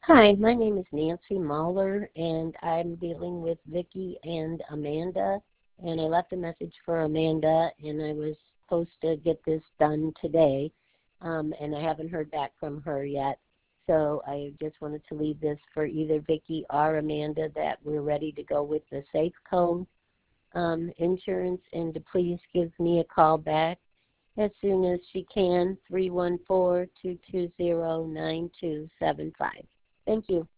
Hi, my name is Nancy Mahler, and I'm dealing with Vicki and Amanda. And I left a message for Amanda, and I was supposed to get this done today, and I haven't heard back from her yet. So I just wanted to leave this for either Vicki or Amanda that we're ready to go with the Safecone insurance, and to please give me a call back as soon as she can, 314-220-9275. Thank you.